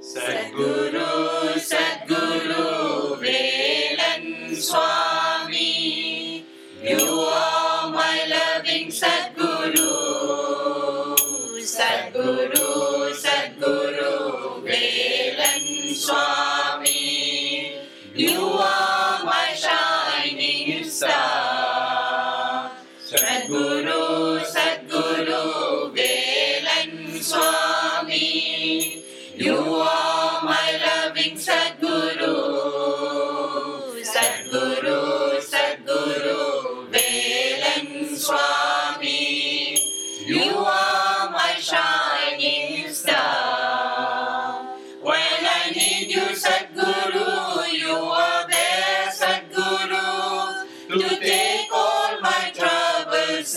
Sadhguru, Sadhguru, Velan Swami, you are my loving Sadhguru. Sadhguru, Sadhguru, Velan Swami, you are my shining star. Sadhguru, Sadhguru, Velan Swami, you are my loving Sadhguru. Sadhguru, Sadhguru, Velan Swami, you are my shining star. When I need you, Sadhguru, you are there, Sadhguru, to take all my troubles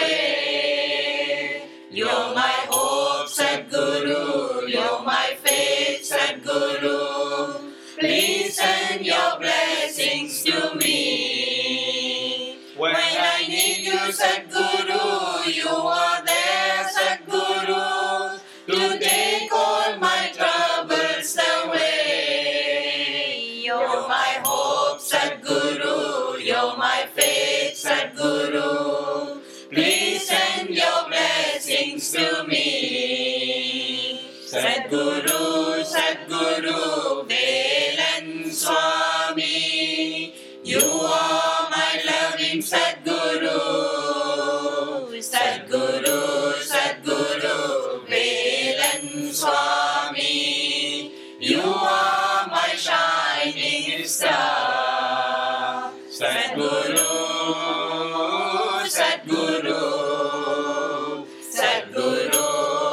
away. You're my hope, Sadhguru, you're my faith, Sadhguru. Please send your blessings to me. When I need you, Sadhguru, you are there, Sadhguru, to take all my troubles away. You're my hope, Sadhguru, you're my faith, Sadhguru. Please send your blessings to me. Sadhguru, Sadhguru, Velan Swami, you are my loving Sadhguru. Sadhguru, Sadhguru, Velan Swami, you are my shining star. Sadhguru, Sadhguru, Sadhguru,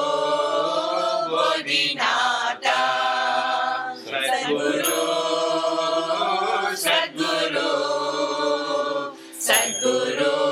Bodhinata. Sadhguru, Sadhguru, Sadhguru,